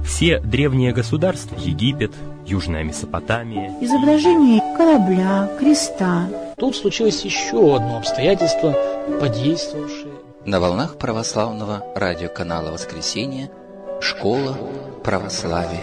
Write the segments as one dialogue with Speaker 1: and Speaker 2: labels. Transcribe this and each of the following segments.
Speaker 1: Все древние государства – Египет, Южная Месопотамия.
Speaker 2: Изображение корабля, креста.
Speaker 3: Тут случилось еще одно обстоятельство, подействовавшее.
Speaker 4: На волнах православного радиоканала «Воскресенье» «Школа православия».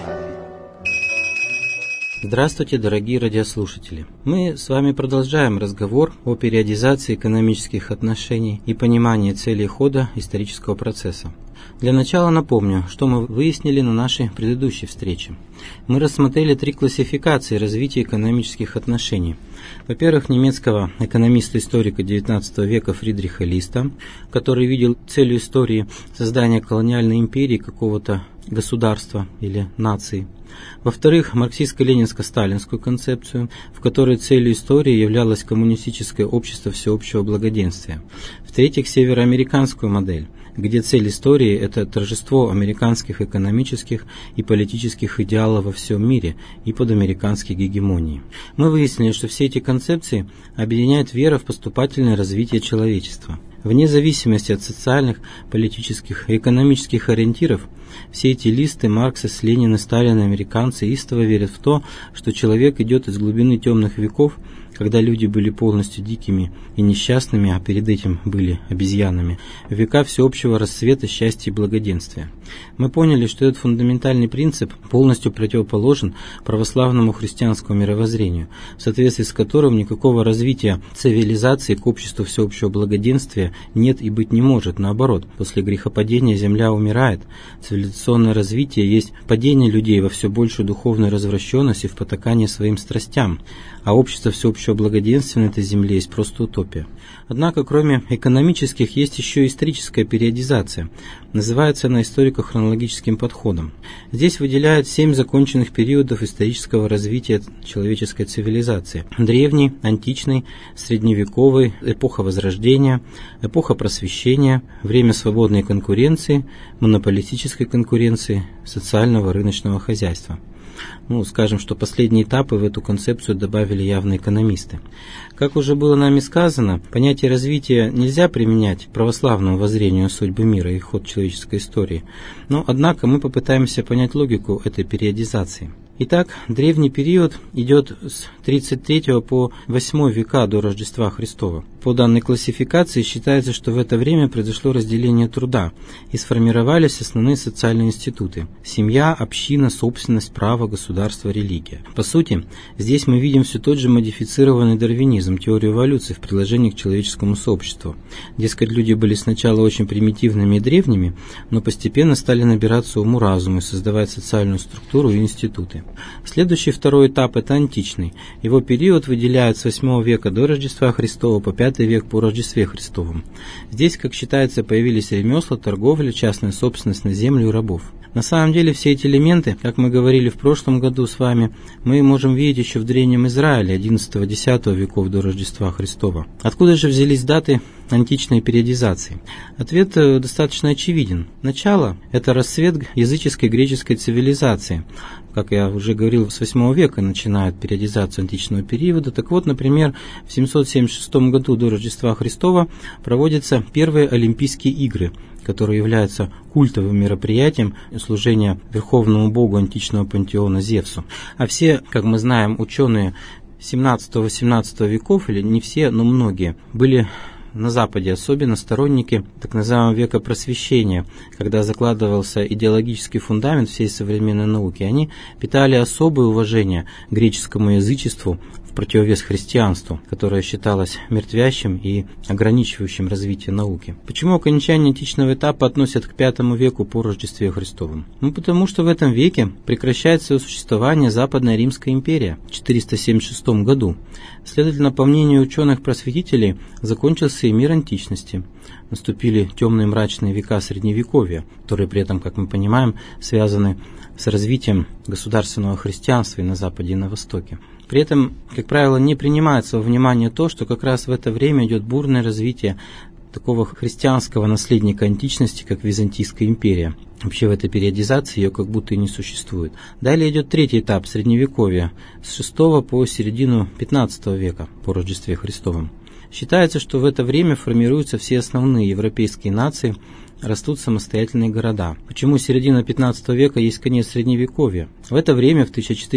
Speaker 5: Здравствуйте, дорогие радиослушатели! Мы с вами продолжаем разговор о периодизации экономических отношений и понимании целей хода исторического процесса. Для начала напомню, что мы выяснили на нашей предыдущей встрече. Мы рассмотрели 3 классификации развития экономических отношений. Во-первых, немецкого экономиста-историка XIX века Фридриха Листа, который видел целью истории создания колониальной империи какого-то государства или нации. Во-вторых, марксистско-ленинско-сталинскую концепцию, в которой целью истории являлось коммунистическое общество всеобщего благоденствия. В-третьих, североамериканскую модель, где цель истории – это торжество американских экономических и политических идеалов во всем мире и под американской гегемонией. Мы выяснили, что все эти концепции объединяет вера в поступательное развитие человечества. Вне зависимости от социальных, политических и экономических ориентиров, все эти листы Маркса, Ленина, Сталина, американцы истово верят в то, что человек идет из глубины темных веков, когда люди были полностью дикими и несчастными, а перед этим были обезьянами, в века всеобщего расцвета, счастья и благоденствия. Мы поняли, что этот фундаментальный принцип полностью противоположен православному христианскому мировоззрению, в соответствии с которым никакого развития цивилизации к обществу всеобщего благоденствия нет и быть не может. Наоборот, после грехопадения земля умирает, цивилизационное развитие есть падение людей во все большую духовную развращенность и в потакание своим страстям, а общество всеобщего благоденствия на этой земле есть просто утопия. Однако, кроме экономических, есть еще историческая периодизация. Называется она историко-хронологическим подходом. Здесь выделяют 7 законченных периодов исторического развития человеческой цивилизации. Древний, античный, средневековый, эпоха Возрождения, эпоха Просвещения, время свободной конкуренции, монополистической конкуренции, социального рыночного хозяйства. Скажем, что последние этапы в эту концепцию добавили явно экономисты. Как уже было нами сказано, понятие развития нельзя применять к православному воззрению судьбы мира и ход человеческой истории, но, однако, мы попытаемся понять логику этой периодизации. Итак, древний период идет с 33 по 8 века до Рождества Христова. По данной классификации считается, что в это время произошло разделение труда и сформировались основные социальные институты – семья, община, собственность, право, государство, религия. По сути, здесь мы видим все тот же модифицированный дарвинизм, теорию эволюции в приложении к человеческому сообществу. Дескать, люди были сначала очень примитивными и древними, но постепенно стали набираться уму-разуму и создавать социальную структуру и институты. Следующий второй этап – это античный. Его период выделяют с 8 века до Рождества Христова по 5 век по Рождестве Христовом. Здесь, как считается, появились ремесла, торговля, частная собственность на землю и рабов. На самом деле все эти элементы, как мы говорили в прошлом году с вами, мы можем видеть еще в Древнем Израиле 11-10 веков до Рождества Христова. Откуда же взялись даты античной периодизации? Ответ достаточно очевиден. Начало – это расцвет языческой греческой цивилизации. Как я уже говорил, с 8 века начинают периодизацию античного периода. Так вот, например, в 776 году до Рождества Христова проводятся первые Олимпийские игры, которые являются культовым мероприятием служения верховному богу античного пантеона Зевсу. А все, как мы знаем, ученые 17-18 веков, или не все, но многие, были на Западе, особенно сторонники так называемого века Просвещения, когда закладывался идеологический фундамент всей современной науки. Они питали особое уважение к греческому язычеству в противовес христианству, которое считалось мертвящим и ограничивающим развитие науки. Почему окончание античного этапа относят к V веку по Рождестве Христовом? Потому что в этом веке прекращает свое существование Западная Римская империя в 476 году. Следовательно, по мнению ученых-просветителей, закончился и мир античности. Наступили темные мрачные века Средневековья, которые при этом, как мы понимаем, связаны с развитием государственного христианства и на Западе, и на Востоке. При этом, как правило, не принимается во внимание то, что как раз в это время идет бурное развитие такого христианского наследника античности, как Византийская империя. Вообще в этой периодизации ее как будто и не существует. Далее идет третий этап Средневековья, с 6 по середину 15 века по Рождестве Христовом. Считается, что в это время формируются все основные европейские нации, растут самостоятельные города. Почему середина XV века есть конец Средневековья? В это время, в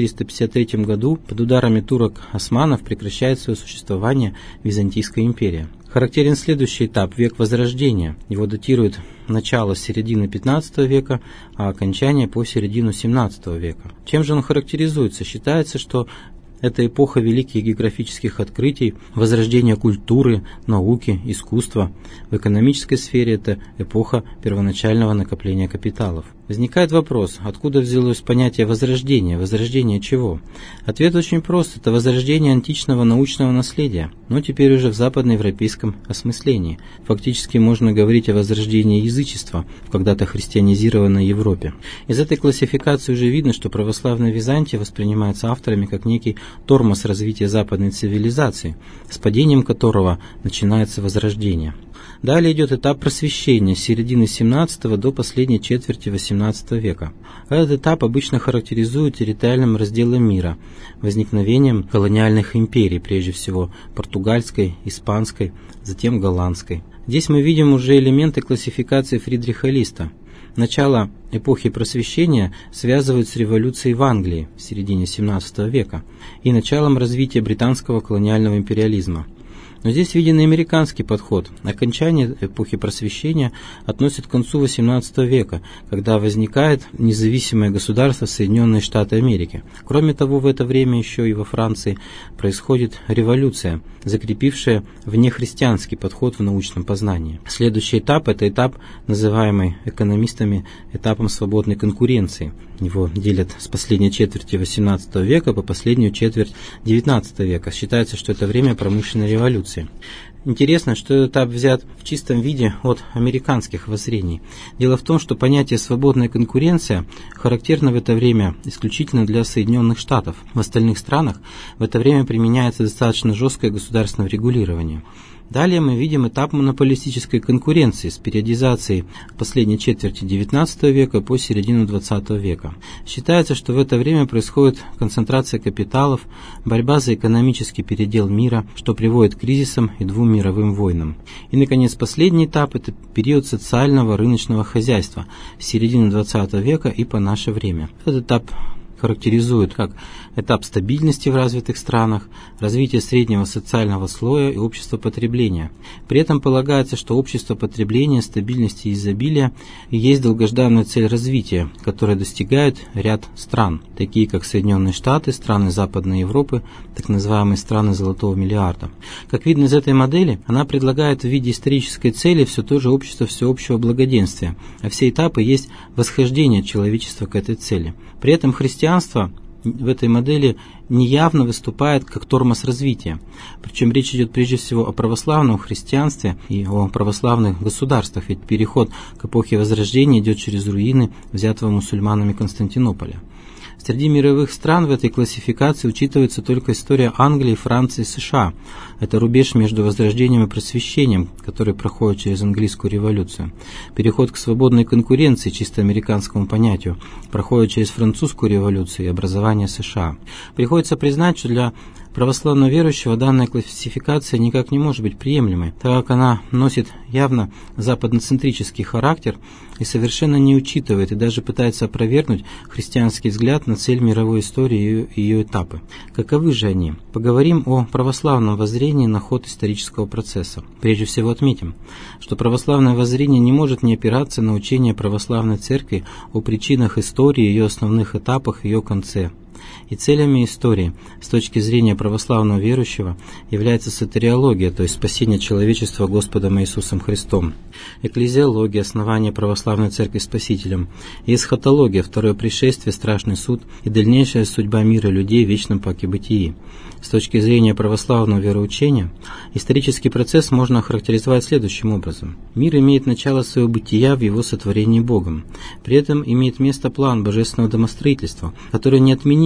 Speaker 5: 1453 году, под ударами турок-османов прекращает свое существование Византийская империя. Характерен следующий этап – век Возрождения. Его датируют начало с середины XV века, а окончание по середину XVII века. Чем же он характеризуется? Считается, что это эпоха великих географических открытий, возрождения культуры, науки, искусства. В экономической сфере это эпоха первоначального накопления капиталов. Возникает вопрос, откуда взялось понятие возрождения? Возрождение чего? Ответ очень прост. Это возрождение античного научного наследия, но теперь уже в западноевропейском осмыслении. Фактически можно говорить о возрождении язычества в когда-то христианизированной Европе. Из этой классификации уже видно, что православная Византия воспринимается авторами как некий тормоз развития западной цивилизации, с падением которого начинается возрождение. Далее идет этап просвещения с середины XVII до последней четверти XVIII века. Этот этап обычно характеризует территориальным разделом мира, возникновением колониальных империй, прежде всего португальской, испанской, затем голландской. Здесь мы видим уже элементы классификации Фридриха Листа. Начало эпохи просвещения связывают с революцией в Англии в середине XVII века и началом развития британского колониального империализма. Но здесь виден и американский подход. Окончание эпохи просвещения относит к концу XVIII века, когда возникает независимое государство Соединенные Штаты Америки. Кроме того, в это время еще и во Франции происходит революция, закрепившая внехристианский подход в научном познании. Следующий этап – это этап, называемый экономистами этапом свободной конкуренции. Его делят с последней четверти XVIII века по последнюю четверть XIX века. Считается, что это время промышленной революции. Интересно, что этот этап взят в чистом виде от американских воззрений. Дело в том, что понятие «свободная конкуренция» характерно в это время исключительно для Соединенных Штатов. В остальных странах в это время применяется достаточно жесткое государственное регулирование. Далее мы видим этап монополистической конкуренции с периодизацией последней четверти XIX века по середину XX века. Считается, что в это время происходит концентрация капиталов, борьба за экономический передел мира, что приводит к кризисам и двум мировым войнам. И, наконец, последний этап – это период социального рыночного хозяйства с середины XX века и по наше время. Этот этап характеризует как этап стабильности в развитых странах, развитие среднего социального слоя и общества потребления. При этом полагается, что общество потребления, стабильности и изобилия есть долгожданная цель развития, которая достигает ряд стран, такие как Соединенные Штаты, страны Западной Европы, так называемые страны Золотого миллиарда. Как видно из этой модели, она предлагает в виде исторической цели все то же общество всеобщего благоденствия, а все этапы есть восхождение человечества к этой цели. При этом христианство в этой модели неявно выступает как тормоз развития. Причем речь идет прежде всего о православном христианстве и о православных государствах, ведь переход к эпохе Возрождения идет через руины взятого мусульманами Константинополя. Среди мировых стран в этой классификации учитывается только история Англии, Франции и США. Это рубеж между Возрождением и Просвещением, который проходит через английскую революцию. Переход к свободной конкуренции, чисто американскому понятию, проходит через французскую революцию и образование США. Приходится признать, что для православного верующего данная классификация никак не может быть приемлемой, так как она носит явно западноцентрический характер и совершенно не учитывает и даже пытается опровергнуть христианский взгляд на цель мировой истории и ее этапы. Каковы же они? Поговорим о православном воззрении на ход исторического процесса. Прежде всего отметим, что православное воззрение не может не опираться на учение православной церкви о причинах истории, ее основных этапах, ее конце. И целями истории с точки зрения православного верующего является сотариология, то есть спасение человечества Господом Иисусом Христом, экклезиология, основание православной церкви Спасителем, и эсхатология, второе пришествие, страшный суд и дальнейшая судьба мира людей в вечном паке бытии. С точки зрения православного вероучения, исторический процесс можно охарактеризовать следующим образом. Мир имеет начало своего бытия в его сотворении Богом. При этом имеет место план божественного домостроительства, который неотменим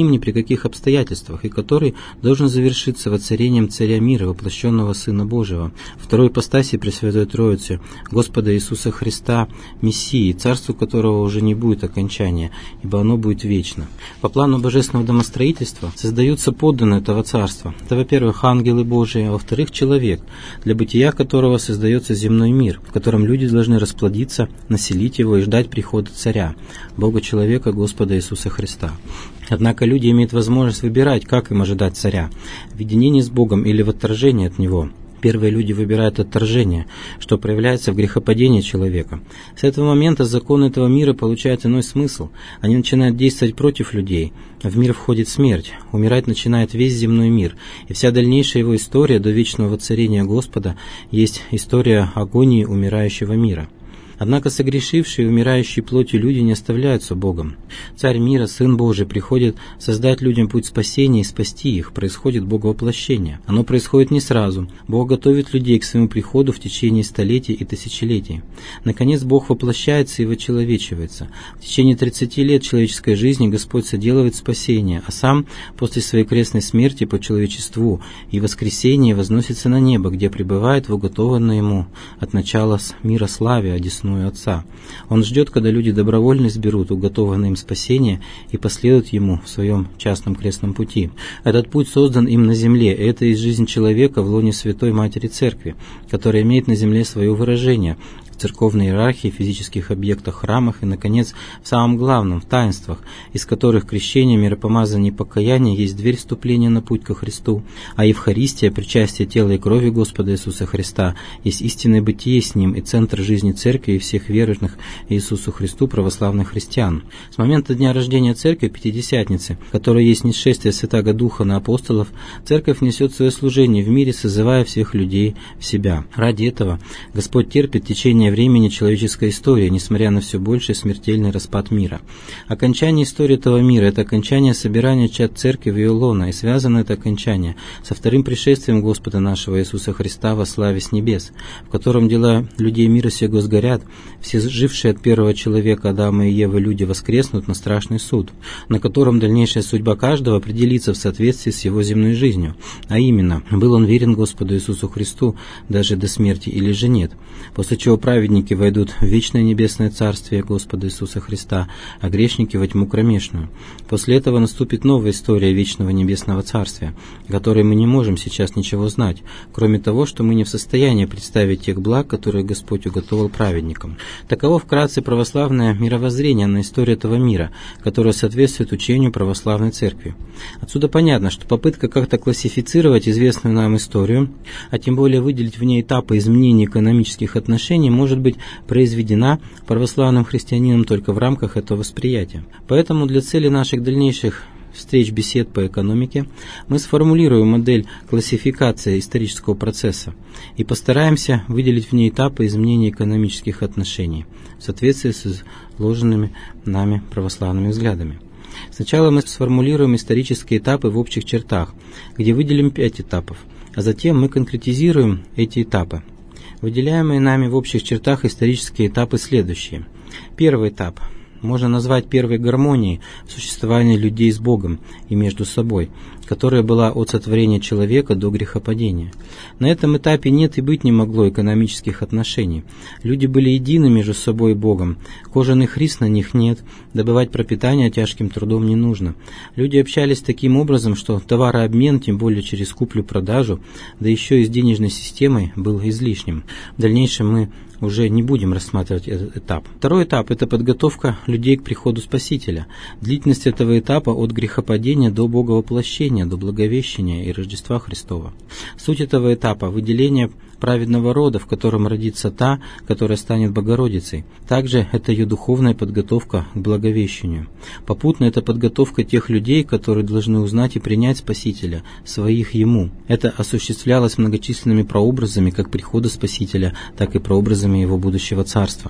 Speaker 5: неизменим ни при каких обстоятельствах, и который должен завершиться воцарением Царя мира, воплощенного Сына Божьего, второй ипостаси Пресвятой Троицы, Господа Иисуса Христа, Мессии, царству которого уже не будет окончания, ибо оно будет вечно. По плану божественного домостроительства создаются подданные этого царства. Это, во-первых, ангелы Божии, а во-вторых, человек, для бытия которого создается земной мир, в котором люди должны расплодиться, населить его и ждать прихода Царя, Бога-человека, Господа Иисуса Христа. Однако люди имеют возможность выбирать, как им ожидать Царя, в единении с Богом или в отторжении от Него. Первые люди выбирают отторжение, что проявляется в грехопадении человека. С этого момента законы этого мира получают иной смысл. Они начинают действовать против людей. В мир входит смерть. Умирать начинает весь земной мир. И вся дальнейшая его история до вечного воцарения Господа есть история агонии умирающего мира. Однако согрешившие и умирающие плотью люди не оставляются Богом. Царь мира, Сын Божий, приходит создать людям путь спасения и спасти их. Происходит боговоплощение. Оно происходит не сразу. Бог готовит людей к своему приходу в течение столетий и тысячелетий. Наконец, Бог воплощается и вочеловечивается. В течение 30 лет человеческой жизни Господь соделывает спасение, а Сам после своей крестной смерти по человечеству и воскресения возносится на небо, где пребывает в уготованной Ему от начала мира славе, одесную Отца. Он ждет, когда люди добровольно изберут уготованное им спасение и последуют Ему в своем частном крестном пути. Этот путь создан им на земле, и это есть жизнь человека в лоне Святой Матери Церкви, которая имеет на земле свое выражение в церковной иерархии, физических объектах, храмах и, наконец, в самом главном, в таинствах, из которых крещение, миропомазание и покаяние есть дверь вступления на путь ко Христу, а Евхаристия, причастие тела и крови Господа Иисуса Христа, есть истинное бытие с Ним и центр жизни Церкви и всех верующих Иисусу Христу православных христиан. С момента дня рождения Церкви, Пятидесятницы, которая есть несшествие Святаго Духа на апостолов, Церковь несет свое служение в мире, созывая всех людей в себя. Ради этого Господь терпит в течение времени человеческой истории, несмотря на все больший смертельный распад мира. Окончание истории этого мира – это окончание собирания чад Церкви в ее лоно, и связано это окончание со вторым пришествием Господа нашего Иисуса Христа во славе с небес, в котором дела людей мира сего сгорят, все жившие от первого человека Адама и Евы люди воскреснут на страшный суд, на котором дальнейшая судьба каждого определится в соответствии с его земной жизнью, а именно, был он верен Господу Иисусу Христу даже до смерти или же нет, после чего праведники войдут в вечное небесное царствие Господа Иисуса Христа, а грешники во тьму кромешную. После этого наступит новая история вечного небесного царствия, о которой мы не можем сейчас ничего знать, кроме того, что мы не в состоянии представить тех благ, которые Господь уготовил праведникам. Таково вкратце православное мировоззрение на историю этого мира, которое соответствует учению православной церкви. Отсюда понятно, что попытка как-то классифицировать известную нам историю, а тем более выделить в ней этапы изменения экономических отношений, может быть произведена православным христианином только в рамках этого восприятия. Поэтому для цели наших дальнейших встреч, бесед по экономике мы сформулируем модель классификации исторического процесса и постараемся выделить в ней этапы изменения экономических отношений в соответствии с изложенными нами православными взглядами. Сначала мы сформулируем исторические этапы в общих чертах, где выделим 5 этапов, а затем мы конкретизируем эти этапы. Выделяемые нами в общих чертах исторические этапы следующие. Первый этап можно назвать первой гармонией существования людей с Богом и между собой, которая была от сотворения человека до грехопадения. На этом этапе нет и быть не могло экономических отношений. Люди были едины между собой и Богом. Кожаных рис на них нет, добывать пропитание тяжким трудом не нужно. Люди общались таким образом, что товарообмен, тем более через куплю-продажу, да еще и с денежной системой, был излишним. В дальнейшем мы уже не будем рассматривать этот этап. Второй этап – это подготовка людей к приходу Спасителя. Длительность этого этапа от грехопадения до Боговоплощения, до Благовещения и Рождества Христова. Суть этого этапа – выделение праведного рода, в котором родится та, которая станет Богородицей. Также это ее духовная подготовка к Благовещению. Попутно это подготовка тех людей, которые должны узнать и принять Спасителя, своих Ему. Это осуществлялось многочисленными прообразами как прихода Спасителя, так и прообразами Его будущего Царства.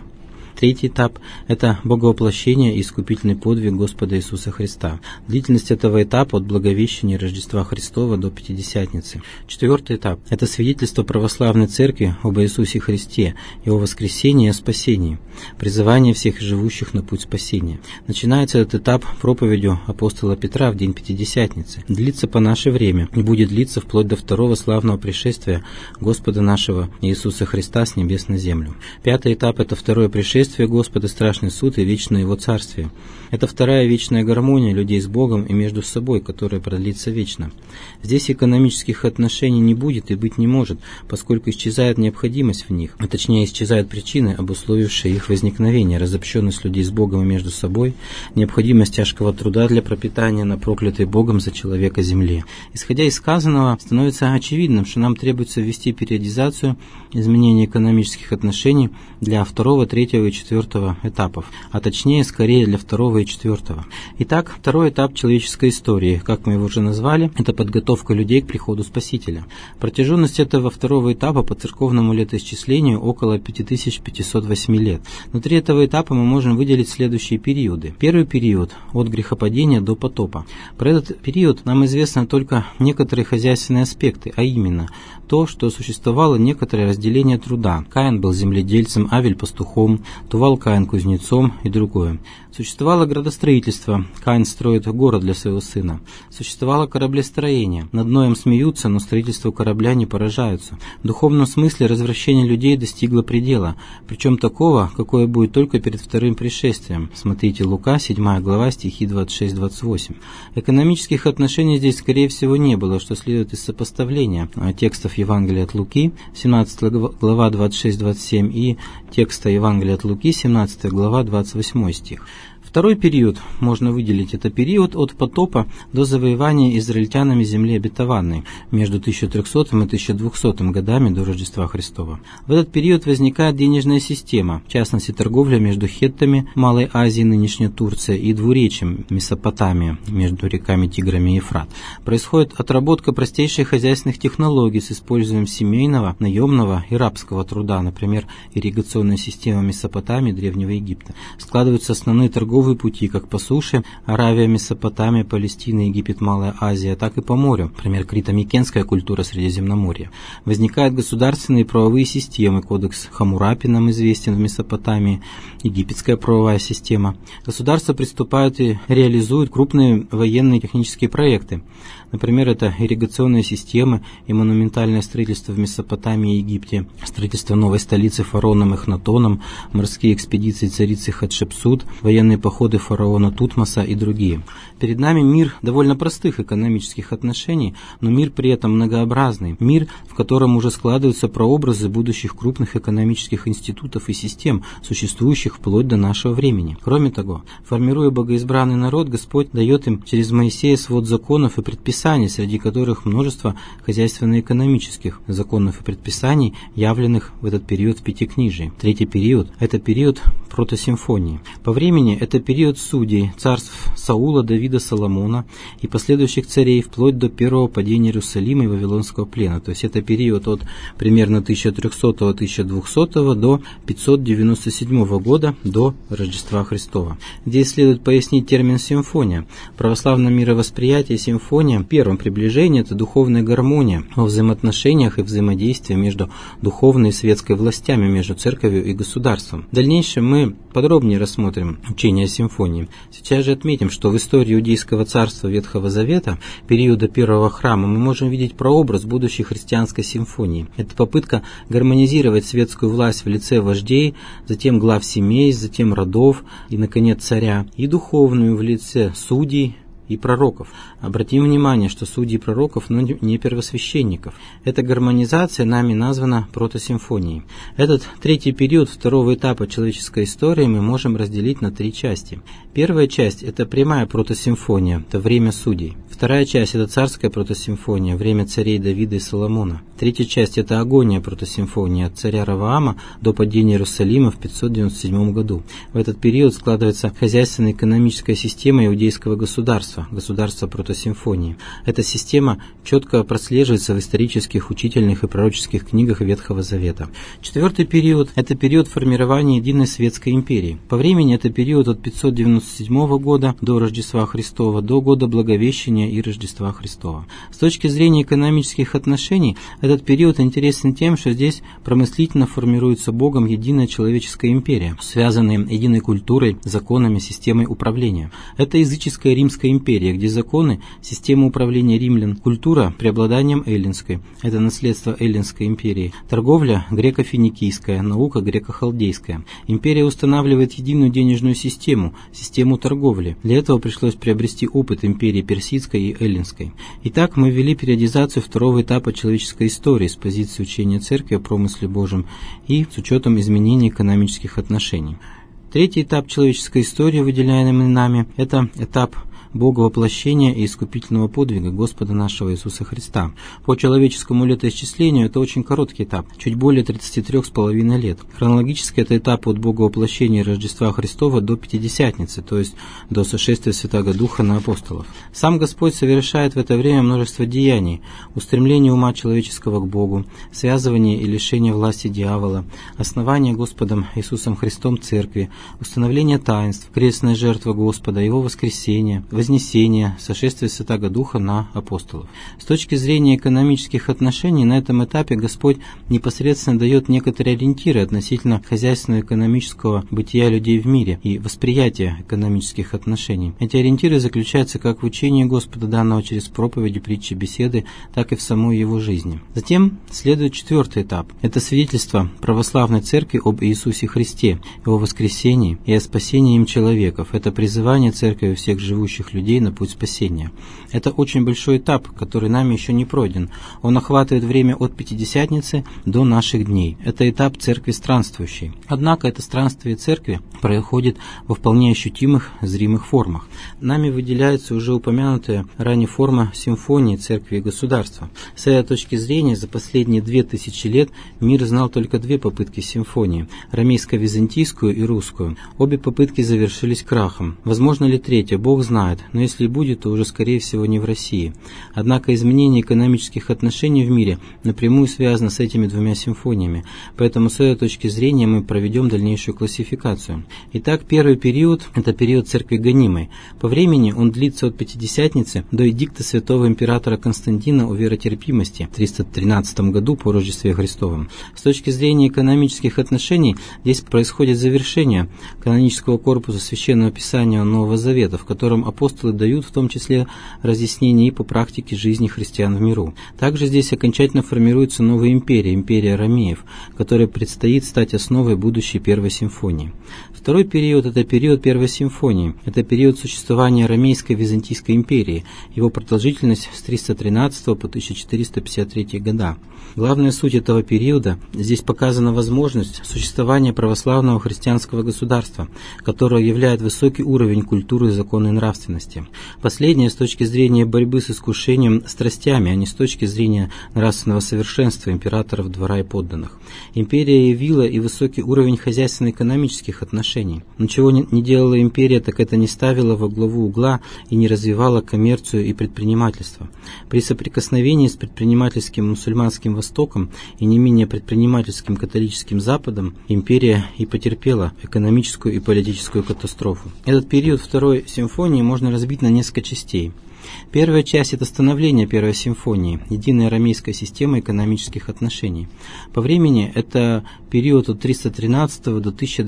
Speaker 5: Третий этап – это боговоплощение и искупительный подвиг Господа Иисуса Христа. Длительность этого этапа от Благовещения Рождества Христова до Пятидесятницы. Четвертый этап – это свидетельство православной церкви об Иисусе Христе и о воскресении и о спасении, призывание всех живущих на путь спасения. Начинается этот этап проповедью апостола Петра в день Пятидесятницы. Длится по наше время и будет длиться вплоть до второго славного пришествия Господа нашего Иисуса Христа с небес на землю. Пятый этап – это второе пришествие Господа, страшный суд и вечное Его царствие. Это вторая вечная гармония людей с Богом и между собой, которая продлится вечно. Здесь экономических отношений не будет и быть не может, поскольку исчезает необходимость в них, а точнее исчезают причины, обусловившие их возникновение, разобщенность людей с Богом и между собой, необходимость тяжкого труда для пропитания на проклятой Богом за человека земле. Исходя из сказанного, становится очевидным, что нам требуется ввести периодизацию, изменение экономических отношений для второго, третьего и четвертого этапов, а точнее, скорее для второго и четвертого. Итак, второй этап человеческой истории, как мы его уже назвали, это подготовка людей к приходу Спасителя. Протяженность этого второго этапа по церковному летоисчислению около 5508 лет. Внутри этого этапа мы можем выделить следующие периоды. Первый период – от грехопадения до потопа. Про этот период нам известно только некоторые хозяйственные аспекты, а именно то, что существовало некоторое разделение труда. Каин был земледельцем, Авель – пастухом, Тувал-Каин – кузнецом и другое. Существовало градостроительство. Каин строит город для своего сына. Существовало кораблестроение. Над Ноем смеются, но строительству корабля не поражаются. В духовном смысле развращение людей достигло предела, причем такого, какое будет только перед вторым пришествием. Смотрите Лука, 7 глава, стихи 26-28. Экономических отношений здесь, скорее всего, не было, что следует из сопоставления текстов Евангелия от Луки, 17 глава, 26-27 и текста Евангелия от Луки, 17 глава, 28 стих. Второй период можно выделить, это период от потопа до завоевания израильтянами земли обетованной между 1300 и 1200 годами до Рождества Христова. В этот период возникает денежная система, в частности торговля между хеттами Малой Азии, нынешняя Турция, и двуречьем Месопотамия между реками Тиграми и Ефрат. Происходит отработка простейших хозяйственных технологий с использованием семейного, наемного и рабского труда, например, ирригационная система Месопотамии Древнего Египта. Складываются основные торговые пути как по суше, Аравия, Месопотамия, Палестина, Египет, Малая Азия, так и по морю, например, крито-микенская культура Средиземноморья. Возникают государственные правовые системы, кодекс Хаммурапи нам известен в Месопотамии, египетская правовая система. Государства приступают и реализуют крупные военные и технические проекты. Например, это ирригационные системы и монументальное строительство в Месопотамии и Египте, строительство новой столицы фараоном Эхнатоном, морские экспедиции царицы Хатшепсут, военные походы фараона Тутмоса и другие. Перед нами мир довольно простых экономических отношений, но мир при этом многообразный. Мир, в котором уже складываются прообразы будущих крупных экономических институтов и систем, существующих вплоть до нашего времени. Кроме того, формируя богоизбранный народ, Господь дает им через Моисея свод законов и предписаний, среди которых множество хозяйственно-экономических законов и предписаний, явленных в этот период в Пятикнижии. Третий период – это период протосимфонии. По времени это период судей, царств Саула, Давида, Соломона и последующих царей вплоть до первого падения Иерусалима и Вавилонского плена. То есть это период от примерно 1300-1200 до 597 года до Рождества Христова. Здесь следует пояснить термин «симфония». В православном мировосприятии симфония в первом приближении – это духовная гармония во взаимоотношениях и взаимодействии между духовной и светской властями, между церковью и государством. В дальнейшем мы подробнее рассмотрим учение о симфонии. Сейчас же отметим, что в истории Иудейского царства Ветхого Завета, периода первого храма, мы можем видеть прообраз будущей христианской симфонии. Это попытка гармонизировать светскую власть в лице вождей, затем глав семей, затем родов и, наконец, царя, и духовную в лице судей и пророков. Обратим внимание, что судьи пророков, но не первосвященников. Эта гармонизация нами названа протосимфонией. Этот третий период второго этапа человеческой истории мы можем разделить на три части. Первая часть – это прямая протосимфония, это время судей. Вторая часть – это царская протосимфония, время царей Давида и Соломона. Третья часть – это агония протосимфония от царя Раваама до падения Иерусалима в 597 году. В этот период складывается хозяйственная экономическая система иудейского государства, государства протосимфонии. Эта система четко прослеживается в исторических, учительных и пророческих книгах Ветхого Завета. Четвертый период – это период формирования единой светской империи. По времени это период от 597 года до Рождества Христова до года Благовещения и Рождества Христова. С точки зрения экономических отношений, этот период интересен тем, что здесь промыслительно формируется Богом единая человеческая империя, связанная единой культурой, законами, системой управления. Это языческая Римская империя, где законы, система управления римлян, культура преобладанием эллинской. Это наследство Эллинской империи. Торговля греко-финикийская, наука греко-халдейская. Империя устанавливает единую денежную систему, систему торговли. Для этого пришлось приобрести опыт империи персидской и эллинской. Итак, мы ввели периодизацию второго этапа человеческой истории с позиции учения Церкви о промысле Божьем и с учетом изменений экономических отношений. Третий этап человеческой истории, выделяемый нами, это этап Бога воплощения и искупительного подвига Господа нашего Иисуса Христа. По человеческому летоисчислению это очень короткий этап, чуть более 33,5 лет. Хронологически это этап от Бога воплощения и Рождества Христова до Пятидесятницы, то есть до сошествия Святаго Духа на апостолов. Сам Господь совершает в это время множество деяний: устремление ума человеческого к Богу, связывание и лишение власти дьявола, основание Господом Иисусом Христом Церкви, установление таинств, крестная жертва Господа, Его воскресение, вознесение, сошествие Святаго Духа на апостолов. С точки зрения экономических отношений, на этом этапе Господь непосредственно дает некоторые ориентиры относительно хозяйственно-экономического бытия людей в мире и восприятия экономических отношений. Эти ориентиры заключаются как в учении Господа, данного через проповеди, притчи, беседы, так и в самой Его жизни. Затем следует четвертый этап. Это свидетельство православной Церкви об Иисусе Христе, Его воскресении и о спасении им человеков. Это призывание Церкви всех живущих людей на путь спасения. Это очень большой этап, который нами еще не пройден. Он охватывает время от Пятидесятницы до наших дней. Это этап Церкви странствующей. Однако это странствие Церкви происходит во вполне ощутимых, зримых формах. Нами выделяется уже упомянутая ранее форма симфонии Церкви и государства. С этой точки зрения, за последние 2000 лет мир знал только две попытки симфонии – ромейско-византийскую и русскую. Обе попытки завершились крахом. Возможно ли третья, Бог знает, но если и будет, то уже скорее всего не в России. Однако изменение экономических отношений в мире напрямую связано с этими двумя симфониями, поэтому с этой точки зрения мы проведем дальнейшую классификацию. Итак, первый период – это период Церкви гонимой. По времени он длится от Пятидесятницы до эдикта святого императора Константина о веротерпимости в 313 году по Рождестве Христовом. С точки зрения экономических отношений здесь происходит завершение канонического корпуса Священного Писания Нового Завета, в котором апостолы дают в том числе разъяснения и по практике жизни христиан в миру. Также здесь окончательно формируется новая империя, империя ромеев, которая предстоит стать основой будущей Первой симфонии. Второй период – это период Первой симфонии. Это период существования Ромейской Византийской империи, его продолжительность с 313 по 1453 года. Главная суть этого периода – здесь показана возможность существования православного христианского государства, которое являет высокий уровень культуры, закона и нравственности. Последнее с точки зрения борьбы с искушением страстями, а не с точки зрения нравственного совершенства императоров, двора и подданных. Империя явила и высокий уровень хозяйственно-экономических отношений. Но чего не делала империя, так это не ставила во главу угла и не развивала коммерцию и предпринимательство. При соприкосновении с предпринимательским мусульманским Востоком и не менее предпринимательским католическим Западом империя и потерпела экономическую и политическую катастрофу. Этот период Второй симфонии можно разбить на несколько частей. Первая часть – это становление Первой симфонии, единая ромейская система экономических отношений. По времени это период от 313 до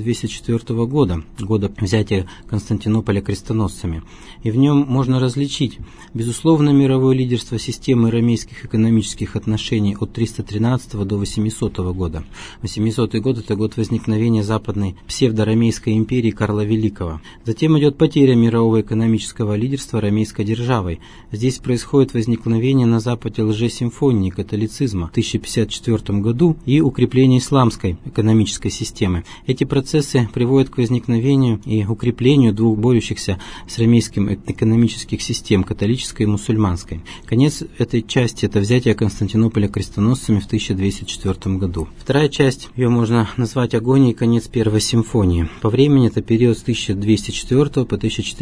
Speaker 5: 1204 года, года взятия Константинополя крестоносцами. И в нем можно различить, безусловно, мировое лидерство системы ромейских экономических отношений от 313 до 800 года. 800 год – это год возникновения западной псевдоромейской империи Карла Великого. Затем идет потеря мирового экономического лидерства ромейской державы, православой. Здесь происходит возникновение на Западе лжесимфонии католицизма в 1054 году и укрепление исламской экономической системы. Эти процессы приводят к возникновению и укреплению двух борющихся с рамейским экономических систем, католической и мусульманской. Конец этой части – это взятие Константинополя крестоносцами в 1204 году. Вторая часть, ее можно назвать агонией, конец первой симфонии. По времени это период с 1204 по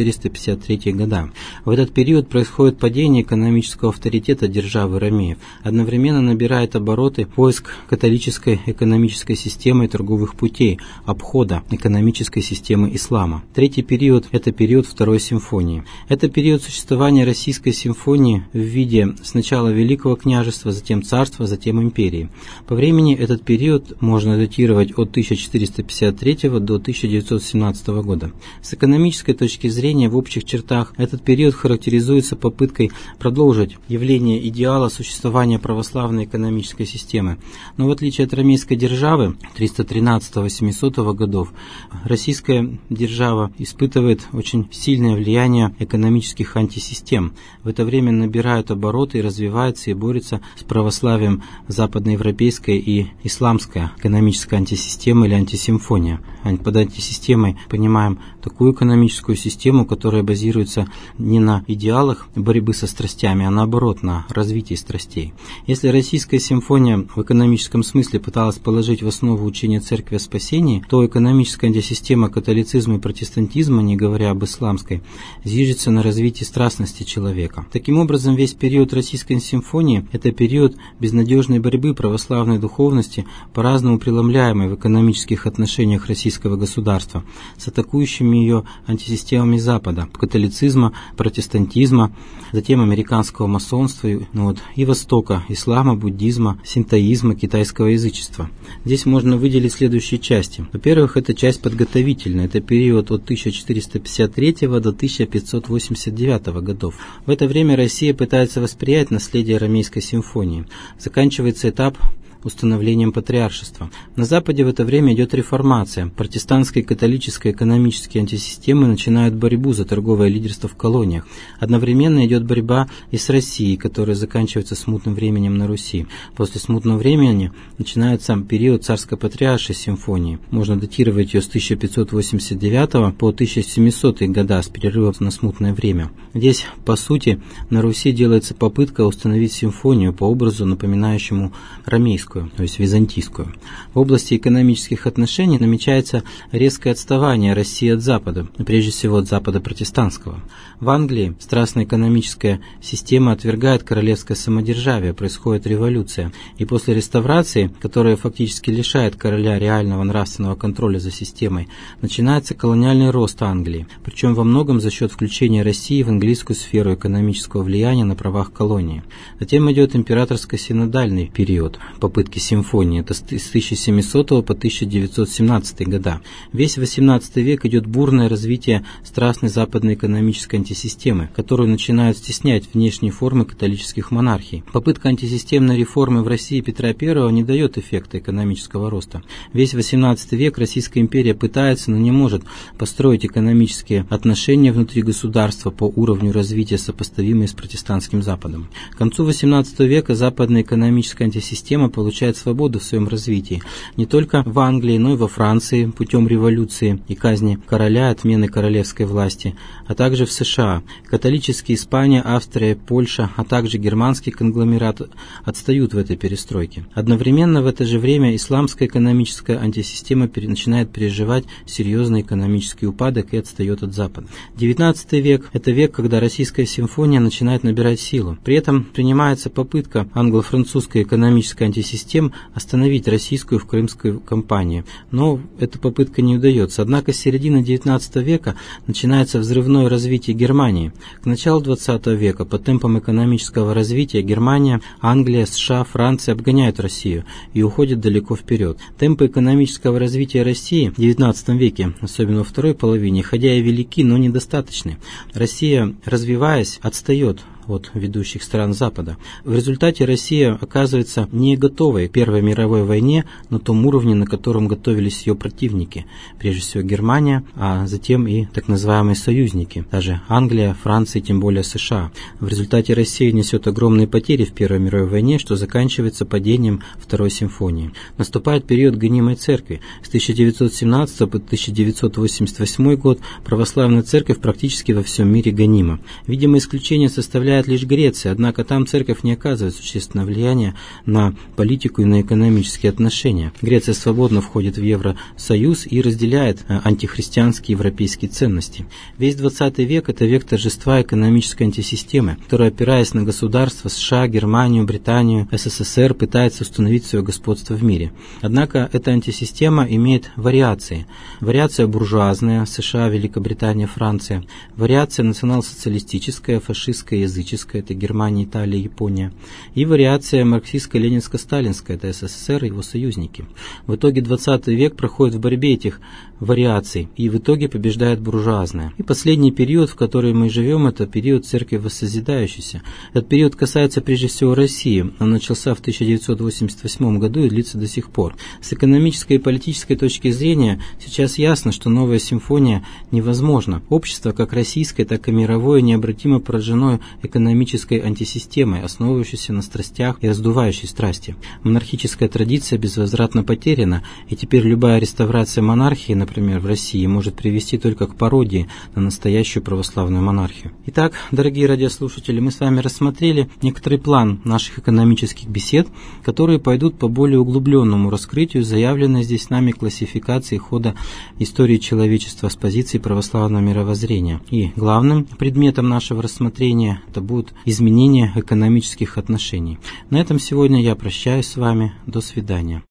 Speaker 5: 1453 года. В этот период происходит падение экономического авторитета державы ромеев. Одновременно набирает обороты поиск католической экономической системы и торговых путей, обхода экономической системы ислама. Третий период – это период второй симфонии. Это период существования российской симфонии в виде сначала Великого княжества, затем царства, затем империи. По времени этот период можно датировать от 1453 до 1917 года. С экономической точки зрения, в общих чертах, этот период характеризуется попыткой продолжить явление идеала существования православной экономической системы. Но в отличие от ромейской державы 313-700 годов, российская держава испытывает очень сильное влияние экономических антисистем. В это время набирают обороты и развивается и борется с православием западноевропейская и исламская экономическая антисистема или антисимфония. Под антисистемой понимаем такую экономическую систему, которая базируется не на идеалах борьбы со страстями, а наоборот на развитии страстей. Если российская симфония в экономическом смысле пыталась положить в основу учения церкви о спасении, то экономическая антисистема католицизма и протестантизма, не говоря об исламской, зиждется на развитии страстности человека. Таким образом, весь период российской симфонии – это период безнадежной борьбы православной духовности, по-разному преломляемой в экономических отношениях российского государства, с атакующими ее антисистемами Запада, католицизма, протестантизма, затем американского масонства и Востока, ислама, буддизма, синтоизма, китайского язычества. Здесь можно выделить следующие части. Во-первых, это часть подготовительная, это период от 1453 до 1589 годов. В это время Россия пытается воспринять наследие ромейской симфонии. Заканчивается этап установлением патриаршества. На Западе в это время идет реформация. Протестантские, католические, экономические антисистемы начинают борьбу за торговое лидерство в колониях. Одновременно идет борьба и с Россией, которая заканчивается смутным временем на Руси. После смутного времени начинается период царско-патриаршей симфонии. Можно датировать ее с 1589 по 1700 года с перерывом на смутное время. Здесь, по сути, на Руси делается попытка установить симфонию по образу, напоминающему ромейскую, то есть византийскую. В области экономических отношений намечается резкое отставание России от Запада, прежде всего от Запада протестантского. В Англии страстная экономическая система отвергает королевское самодержавие, происходит революция, и после реставрации, которая фактически лишает короля реального нравственного контроля за системой, начинается колониальный рост Англии, причем во многом за счет включения России в английскую сферу экономического влияния на правах колонии. Затем идет императорско-синодальный период, попытки симфонии, это с 1700 по 1917 года. Весь XVIII век идет бурное развитие страстной западной экономической антисистемы, которую начинают стеснять внешние формы католических монархий. Попытка антисистемной реформы в России Петра I не дает эффекта экономического роста. Весь XVIII век Российская империя пытается, но не может построить экономические отношения внутри государства по уровню развития, сопоставимые с протестантским Западом. К концу XVIII века западная экономическая антисистема получает свободу в своем развитии не только в Англии, но и во Франции путем революции и казни короля, отмены королевской власти, а также в США. Католические Испания, Австрия, Польша, а также германский конгломерат отстают в этой перестройке. Одновременно в это же время исламская экономическая антисистема начинает переживать серьезный экономический упадок и отстает от Запада. XIX век – это век, когда российская симфония начинает набирать силу. При этом принимается попытка англо-французской экономической антисистем остановить российскую в Крымской кампании, но эта попытка не удается. Однако с середины XIX века начинается взрывное развитие Германии. К началу XX века по темпам экономического развития Германия, Англия, США, Франция обгоняют Россию и уходят далеко вперед. Темпы экономического развития России в XIX веке, особенно во второй половине, хотя и велики, но недостаточны. Россия, развиваясь, отстает от ведущих стран Запада. В результате Россия оказывается не готовой к Первой мировой войне на том уровне, на котором готовились ее противники, прежде всего Германия, а затем и так называемые союзники, даже Англия, Франция, тем более США. В результате Россия несет огромные потери в Первой мировой войне, что заканчивается падением Второй симфонии. Наступает период гонимой церкви. С 1917 по 1988 год православная церковь практически во всем мире гонима. Видимо, исключение составляет лишь Греция, однако там церковь не оказывает существенного влияния на политику и на экономические отношения. Греция свободно входит в Евросоюз и разделяет антихристианские европейские ценности. Весь 20 век – это век торжества экономической антисистемы, которая, опираясь на государства США, Германию, Британию, СССР, пытается установить свое господство в мире. Однако эта антисистема имеет вариации. Вариация буржуазная – США, Великобритания, Франция. Вариация национал-социалистическая, фашистская, языческая – это Германия, Италия, Япония. И вариация марксистско-ленинско-сталинская – это СССР и его союзники. В итоге 20 век проходит в борьбе этих вариаций, и в итоге побеждает буржуазная. И последний период, в который мы живем, это период церкви воссозидающейся. Этот период касается прежде всего России. Он начался в 1988 году и длится до сих пор. С экономической и политической точки зрения сейчас ясно, что новая симфония невозможна. Общество, как российское, так и мировое, необратимо поражено экономической антисистемой, основывающейся на страстях и раздувающей страсти. Монархическая традиция безвозвратно потеряна, и теперь любая реставрация монархии, например, в России, может привести только к пародии на настоящую православную монархию. Итак, дорогие радиослушатели, мы с вами рассмотрели некоторый план наших экономических бесед, которые пойдут по более углубленному раскрытию заявленной здесь нами классификации хода истории человечества с позиции православного мировоззрения. И главным предметом нашего рассмотрения это будут изменения экономических отношений. На этом сегодня я прощаюсь с вами. До свидания.